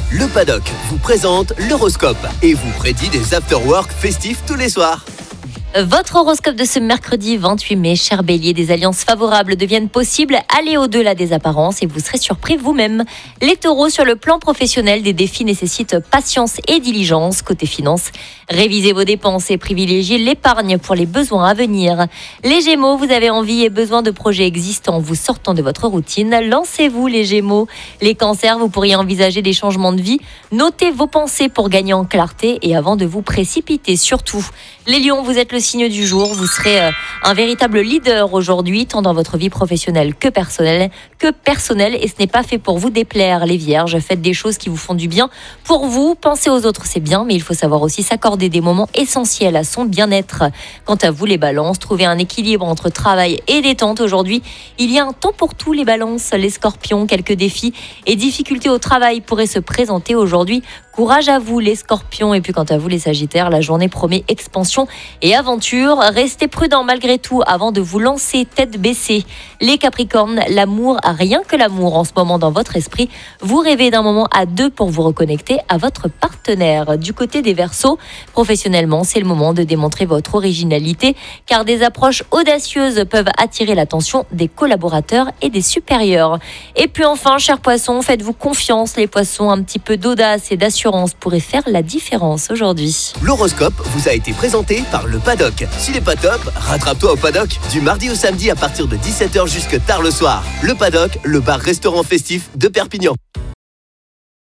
Le Paddock vous présente l'horoscope et vous prédit des after-work festifs tous les soirs. Votre horoscope de ce mercredi 28 mai, cher Bélier, des alliances favorables deviennent possibles. Allez au-delà des apparences et vous serez surpris vous-même. Les Taureaux, sur le plan professionnel, des défis nécessitent patience et diligence. Côté finances, révisez vos dépenses et privilégiez l'épargne pour les besoins à venir. Les Gémeaux, vous avez envie et besoin de projets existants vous sortant de votre routine. Lancez-vous les Gémeaux. Les Cancers, vous pourriez envisager des changements de vie. Notez vos pensées pour gagner en clarté et avant de vous précipiter surtout. Les Lions, vous êtes le signe du jour, vous serez un véritable leader aujourd'hui, tant dans votre vie professionnelle que personnelle, et ce n'est pas fait pour vous déplaire. Les Vierges, faites des choses qui vous font du bien pour vous, penser aux autres c'est bien, mais il faut savoir aussi s'accorder des moments essentiels à son bien-être. Quant à vous les Balances, trouvez un équilibre entre travail et détente aujourd'hui. Il y a un temps pour tout les Balances. Les Scorpions, quelques défis et difficultés au travail pourraient se présenter aujourd'hui. Courage à vous les Scorpions, et puis quant à vous les Sagittaires, la journée promet expansion et aventure. Restez prudents malgré tout avant de vous lancer tête baissée. Les Capricornes, l'amour, rien que l'amour en ce moment dans votre esprit. Vous rêvez d'un moment à deux pour vous reconnecter à votre partenaire. Du côté des Verseaux, professionnellement, c'est le moment de démontrer votre originalité, car des approches audacieuses peuvent attirer l'attention des collaborateurs et des supérieurs. Et puis enfin, chers Poissons, faites-vous confiance. Les Poissons, un petit peu d'audace et d'assurance pourrait faire la différence aujourd'hui. L'horoscope vous a été présenté par Le Paddock. S'il n'est pas top, rattrape-toi au Paddock. Du mardi au samedi à partir de 17h jusque tard le soir. Le Paddock, le bar-restaurant festif de Perpignan.